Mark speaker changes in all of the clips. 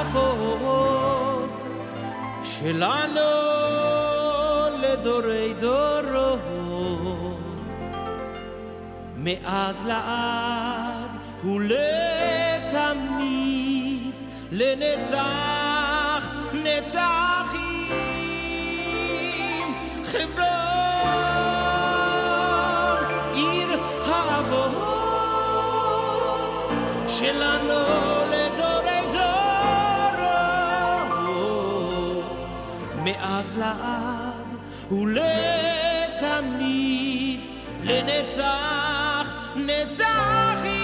Speaker 1: האבות שלנו לדורי דורות, מאז לעד ולתמיד, לנצח נצחים. חברון עיר האבות שלנו לדורי דורות, מאז לעד ולתמיד, לנצח נצחים.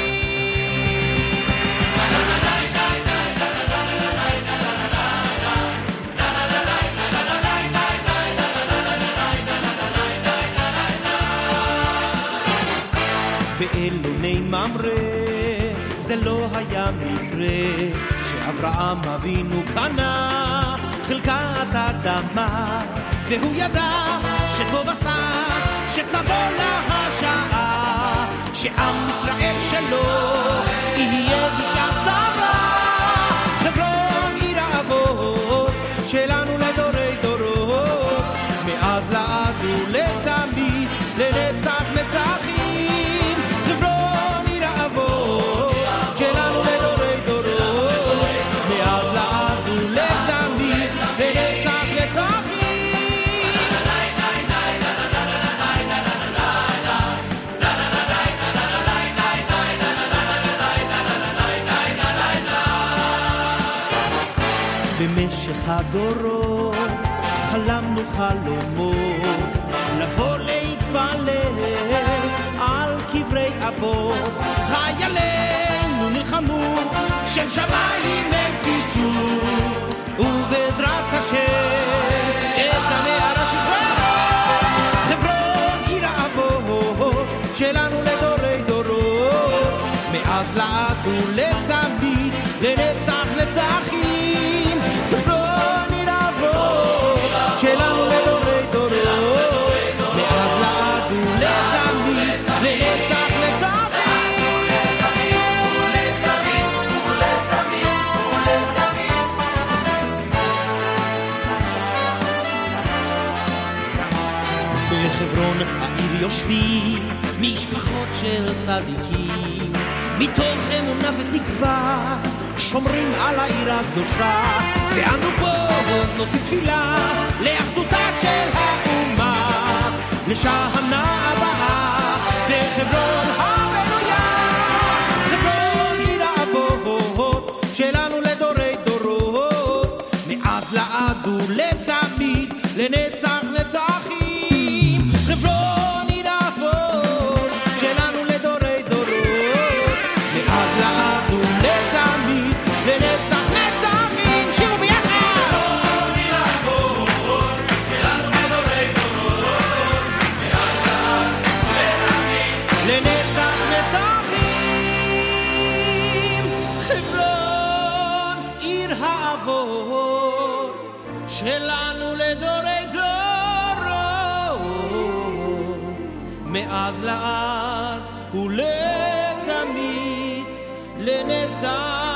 Speaker 1: באלוני ממרא זה לא היה מקרה שאברהם אבינו קנה חלקת אדמה, והוא ידע שטוב עשה שתבוא לה השעה שעם ישראל שלו יהיה בשעת צרה. חברון עיר האבות שלנו לדורי דורות, מאז לעד ולתמיד, לנצח נצחים. חברון עיר האבות שלנו לדורי דורות, מאז לעד ולתמיד, לנצח נצחים. במשך הדורות חלמנו חלומות לבוא להתפלל על קברי אבות. חיילינו נלחמו, שם שמיים הם קידשו, ובעזרת השם את הנערה שחררו. חברון עיר האבות שלנו לדורי דורות, מאז לעד ולתמיד, לנצח נצחים. חברון עיר האבות שלנו לדורי דורות, מאז לעד ולתמיד, לנצח נצחים. בחברון העיר יושבים משפחות של צדיקים, מתוך אמונה ותקווה שומרים על העיר הקדושה, ואנו פה נושאים תפילה לאחדותה של האומה, לשנה הבאה בחברון הבנויה. חברון עיר האבות שלנו לדורי דורות, מאז לעד ולתמיד, לנצח נצחים. חברון עיר האבות שלנו לדורי דורות, מאז לעד ולתמיד, לנצח נצחים. שירו ביחד. חברון עיר האבות שלנו לדורי דורות, מאז לעד ולתמיד, לנצח נצחים. חברון עיר האבות שלנו לדורי דורות, מאז לעד ולתמיד, לנצח